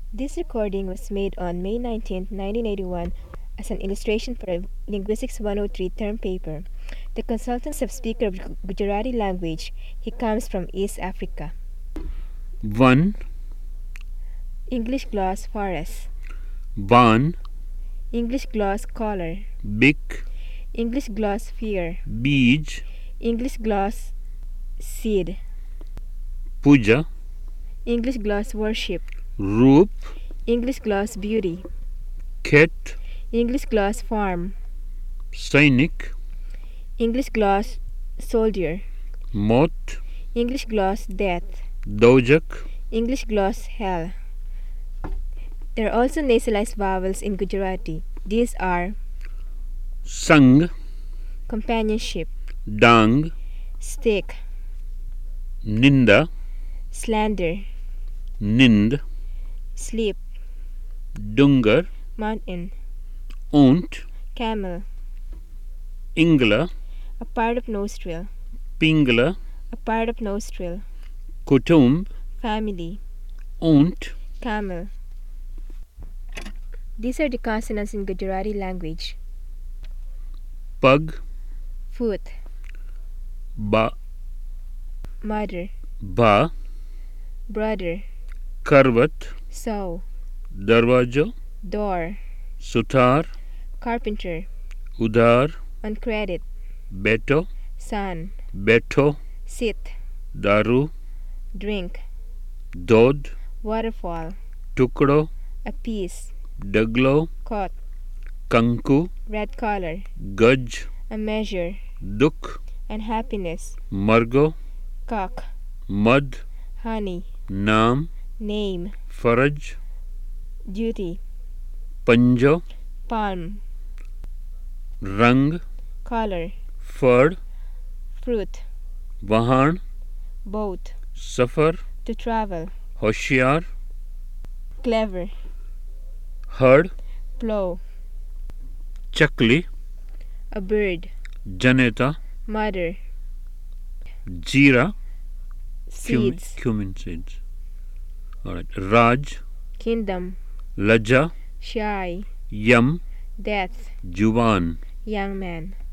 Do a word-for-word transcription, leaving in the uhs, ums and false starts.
This recording was made on May nineteenth, nineteen eighty-one as an illustration for a Linguistics one oh three term paper. The consultant sub-speaker of Gujarati language. He comes from East Africa. One, English gloss forest. Ban, English gloss collar. Big, English gloss fear. Beej, English gloss seed. Puja, English gloss worship. Roop, English gloss beauty. Ket, English gloss farm. Sainik, English gloss soldier. Mot, English gloss death. Dojak, English gloss hell. There are also nasalized vowels in Gujarati. These are Sang, companionship, Dang, stick, Ninda, slander, Nind, sleep, Dungar, mountain, Unt, camel, Ingla, a part of nostril, Pingla, a part of nostril, Kutumb, family, Unt, camel. These are the consonants in Gujarati language. Pug, Foot, Ba, mother, Ba, brother, Karvat, sow, Darwajo, door, Sutar, carpenter, Udar, on credit, Beto, sun, Beto, sit, Daru, drink, Dod, waterfall, Tukdo, a piece, Daglo, caught, Kanku, red collar, Gaj, a measure, Duk, unhappiness, Margo, cock, Mud, honey, Naam, name, Faraj, duty, Panjo, palm, Rang, collar, Fard, fruit, Vahan, boat, Safar, to travel, Hoshiar, clever, Hard, plow, Chakli, a bird, Janeta, mother, Jira, cumin, seeds, cumin seeds. Alright. Raj, kingdom, Laja, shy, Yam, death, Juvan. young man.